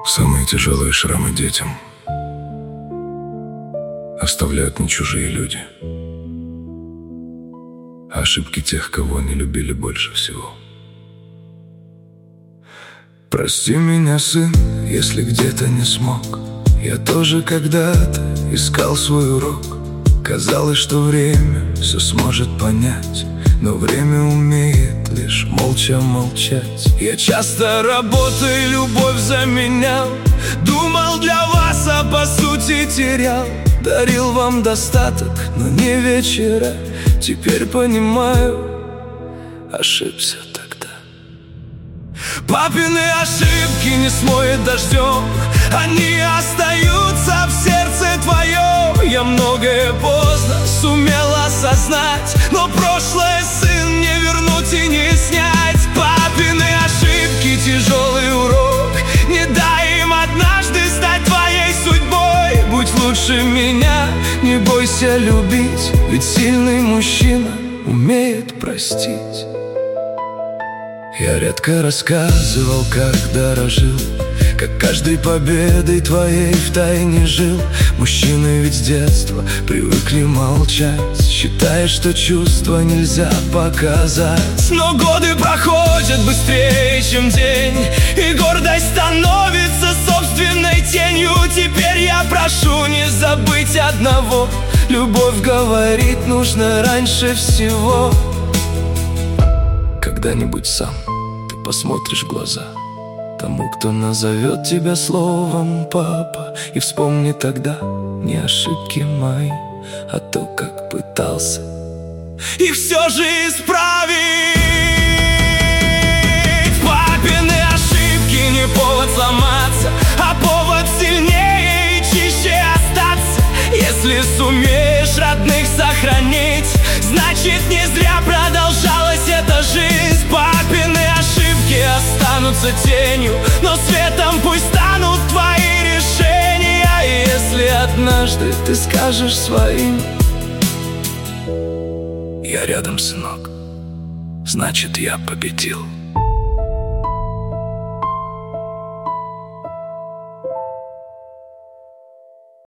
Самые тяжелые шрамы детям оставляют не чужие люди, а ошибки тех, кого они любили больше всего. Прости меня, сын, если где-то не смог. Я тоже когда-то искал свой урок. Казалось, что время все сможет понять, но время умеет лишь молча молчать. Я часто работу и любовь заменял, думал для вас, а по сути терял. Дарил вам достаток, но не вечера. Теперь понимаю, ошибся тогда. Папины ошибки не смоет дождем, они остаются в сердце твоем. Я многое поздно сумел осознать, но прошлое, сын, не вернуть и не снять. Папины ошибки — тяжелый урок, не дай им однажды стать твоей судьбой. Будь лучше меня, не бойся любить, ведь сильный мужчина умеет простить. Я редко рассказывал, как дорожил, как каждой победой твоей втайне жил. Мужчины ведь с детства привыкли молчать, считая, что чувства нельзя показать. Но годы проходят быстрее, чем день, и гордость становится собственной тенью. Теперь я прошу не забыть одного: любовь говорит нужно раньше всего. Когда-нибудь сам ты посмотришь в глаза тому, кто назовет тебя словом папа, и вспомни тогда не ошибки мои, а то, как пытался и все же исправить. Папины ошибки не повод сломаться, а повод сильнее и чище остаться. Если сумеешь родных сохранить, значит не зря продолжалась эта жизнь. Папины ошибки останутся тенью, но светом пусть станут твои решения. И если однажды ты скажешь своим: я рядом, сынок, значит я победил.